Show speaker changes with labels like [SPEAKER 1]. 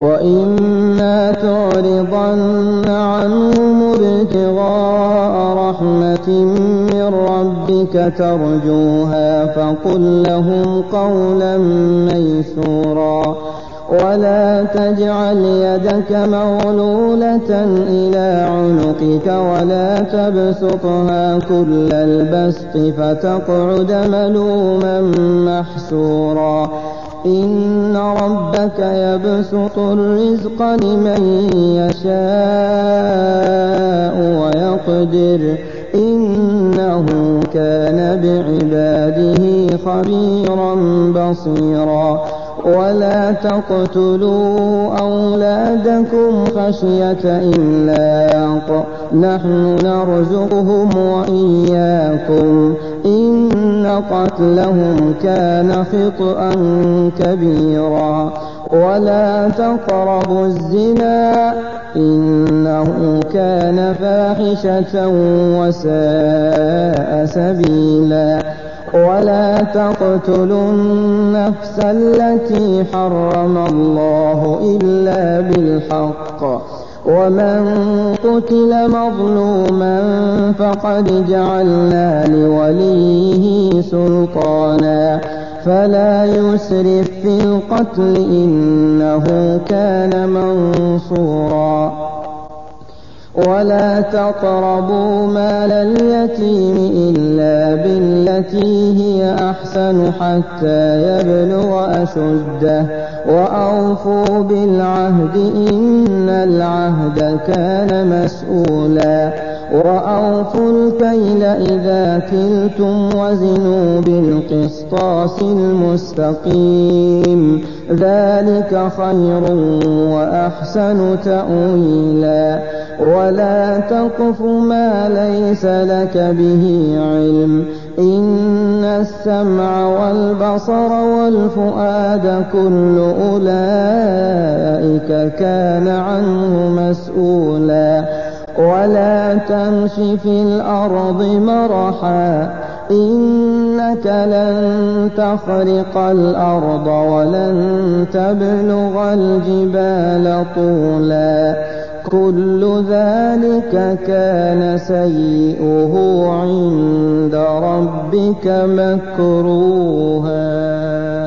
[SPEAKER 1] وإما تعرضن عنهم ابتغاء رحمة من ربك ترجوها فقل لهم قولا ميسورا ولا تجعل يدك مغلولة إلى عنقك ولا تبسطها كل البسط فتقعد ملوما محسورا إن ربك يبسط الرزق لمن يشاء ويقدر إنه كان بعباده خبيرا بصيرا ولا تقتلوا أولادكم خشية إملاق نحن نرزقهم وإياكم إن قتلهم كان خطأ كبيرا ولا تقربوا الزنا إنه كان فاحشة وساء سبيلا ولا تقتلوا النفس التي حرم الله إلا بالحق ومن قتل مظلوما فقد جعلنا لوليه سلطانا فلا يسرف في القتل إنه كان منصورا ولا تقربوا مال اليتيم إلا بالتي هي أحسن حتى يبلغ أشده وأوفوا بالعهد إن العهد كان مسؤولا وأوفوا الكيل إذا كلتم وزنوا بالقسطاس المستقيم ذلك خير وأحسن تأويلا ولا تقف ما ليس لك به علم إن السمع والبصر والفؤاد كل أولئك كان عنه مسؤولا ولا تمش في الأرض مرحا إنك لن تخرق الأرض ولن تبلغ الجبال طولا كل ذلك كان سيئه عند ربك مكروها